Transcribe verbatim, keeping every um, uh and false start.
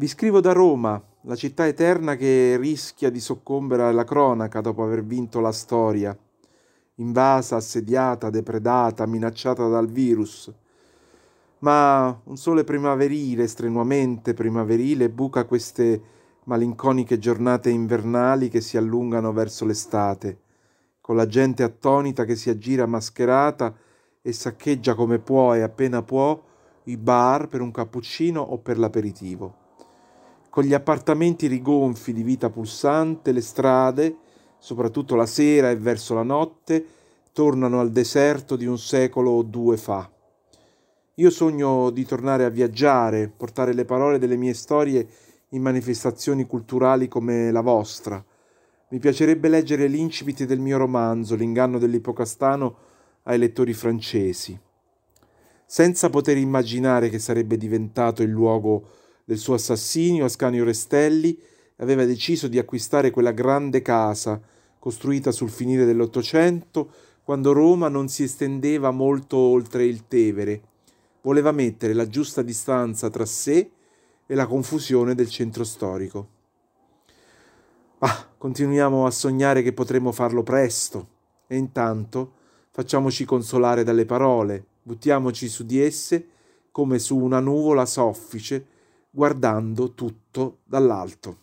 Vi scrivo da Roma, la città eterna che rischia di soccombere alla cronaca dopo aver vinto la storia, invasa, assediata, depredata, minacciata dal virus. Ma un sole primaverile, strenuamente primaverile, buca queste malinconiche giornate invernali che si allungano verso l'estate, con la gente attonita che si aggira mascherata e saccheggia come può e appena può i bar per un cappuccino o per l'aperitivo. Con gli appartamenti rigonfi di vita pulsante, le strade, soprattutto la sera e verso la notte, tornano al deserto di un secolo o due fa. Io sogno di tornare a viaggiare, portare le parole delle mie storie in manifestazioni culturali come la vostra. Mi piacerebbe leggere l'incipit del mio romanzo, L'inganno dell'Ipocastano, ai lettori francesi, senza poter immaginare che sarebbe diventato il luogo del suo assassinio. Ascanio Restelli aveva deciso di acquistare quella grande casa costruita sul finire dell'Ottocento, quando Roma non si estendeva molto oltre il Tevere. Voleva mettere la giusta distanza tra sé e la confusione del centro storico. Ah, continuiamo a sognare che potremo farlo presto e intanto facciamoci consolare dalle parole, buttiamoci su di esse come su una nuvola soffice, guardando tutto dall'alto.